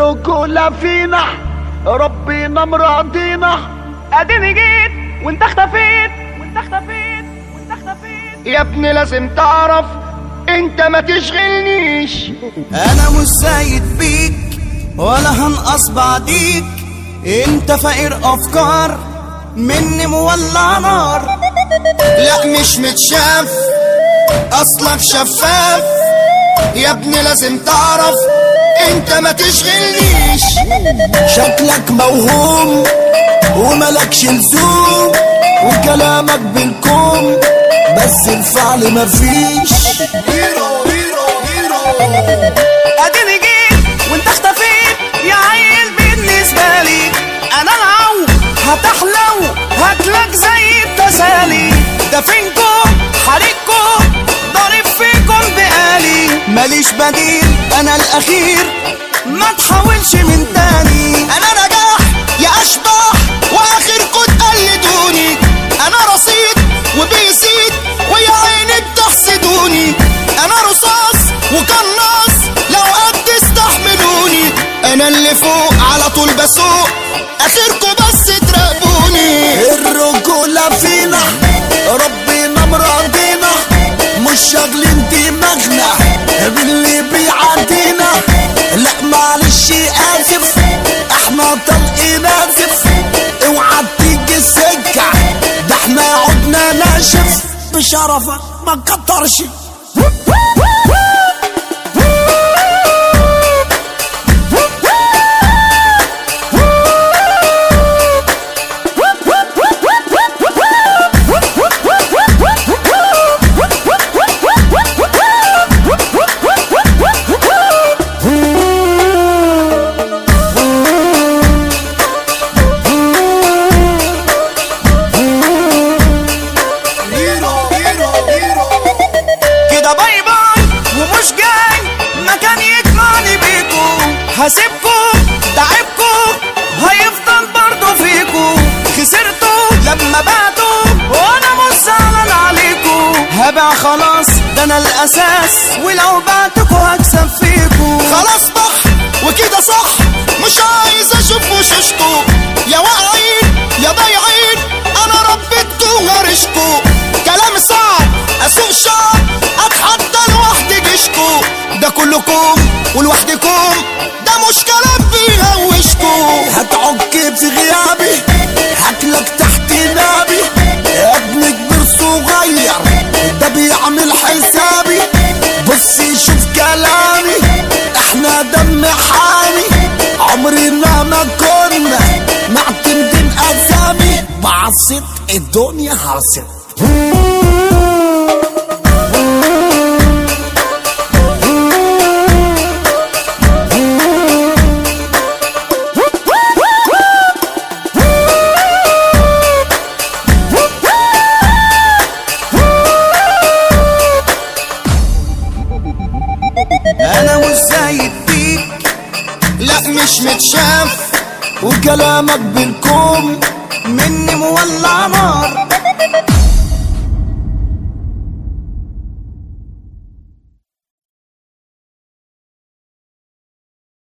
الرجولة فينا ربنا مراضينا. اديني جيت وانت اختفيت يا ابني لازم تعرف انت ما تشغلنيش. انا مش زايد بيك ولا هنقص بعديك، انت فقير افكار مني مولع نار. لا مش متشاف اصلك شفاف، يا ابني لازم تعرف انت ما تشغلنيش. شكلك موهوم وملكش لزوم، وكلامك بالكوم بس الفعل مفيش. اديني جيت وانت اختفيت يا عيل، بالنسبة لي انا العو هتحلو هاكلك زي التسالي. ده فينكم حريقكم ضارب فيكم بقالي، ماليش بديل انا الاخير ما تحاولش من تاني. انا نجاح يا اشباح واخركم تقلدوني، انا رصيد وبيزيد ويا عيني بتحسدوني. انا رصاص وقناص لو قد تستحملوني، انا اللي فوق على طول بسوق اخركم بس تراقبوني. الرجولة فينا ربنا مراضينا، مش شاغلين دماغنا باللي بيعدينا. لا معلش اسف احنا طلقين اسف، اوعى تيجي السكة ده احنا عدنا ناشف. بشرفك ما تكترش. هسيبكم تعبكم هيفضل برضو فيكم، خسرتوا لما بعتوا وانا مش زعلان عليكم. هبع خلاص ده انا الاساس، ولو بعتكوا هكسب فيكم. خلاص بح وكده صح، مش عايز اشوف وشوشكوا يا واقعين يا بايعين. انا ربيتكوا وغرشكوا كلام صعب اسوق شعب اتحدى لوحدي جيشكوا. ده كلكم ولوحدكم ده مش كلام بيهوشكوا. هتعك في غيابي هاكلك تحت نابي، يا ابني كبير صغير ده بيعمل حسابي. بص شوف كلامي احنا دم حامي، عمرنا ما كنا معتمدين اسامي. بعصت الدنيا هرست. انا مش زايد بيك لا مش متشاف، وكلامك بالكوم مني مولع نار.